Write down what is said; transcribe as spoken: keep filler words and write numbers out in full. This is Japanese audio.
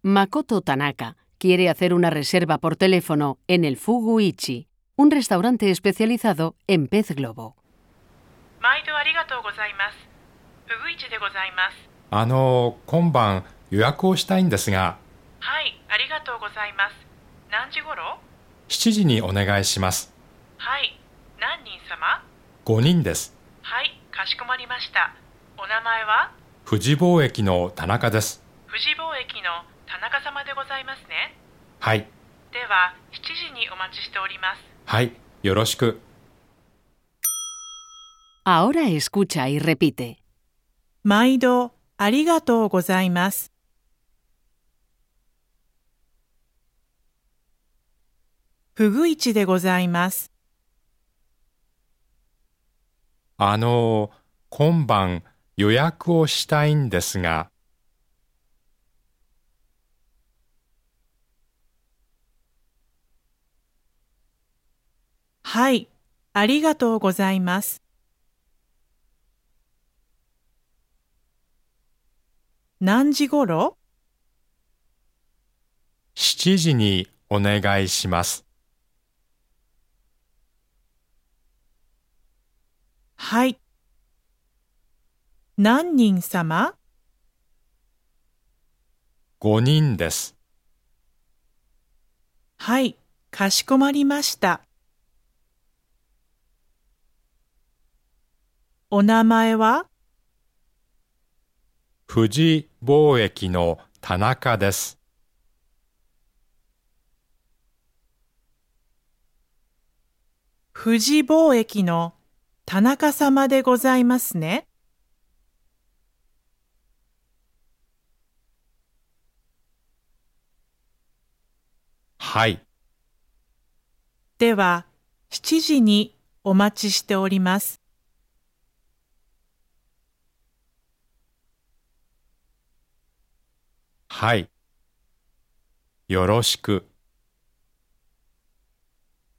Makoto Tanaka quiere hacer una reserva por teléfono en el Fugu Ichi, un restaurante especializado en pez globo. 毎度ありがとうございます。フグイチでございます。 あの、今晩予約をしたいんですが。 はい、ありがとうございます。何時頃？ しちじにお願いします。 はい、何人様？ ごにんです。 はい、かしこまりました。お名前は？ 富士貿易の田中です。 富士貿易の田中様でございますね。 はい。 では、しちじにお待ちしております。 はい、よろしく。 Ahora escucha y repite. 毎度ありがとうございます。フグイチでございます。 あの、今晩予約をしたいんですが。 はい、ありがとうございます。何時ごろ？ しちじにお願いします。 はい。何人様？ ごにんです。 はい、かしこまりました。お名前は？ 富士貿易の田中です。 富士貿易の田中様でございますね。 はい。 では、しちじにお待ちしております。 はい。よろしく。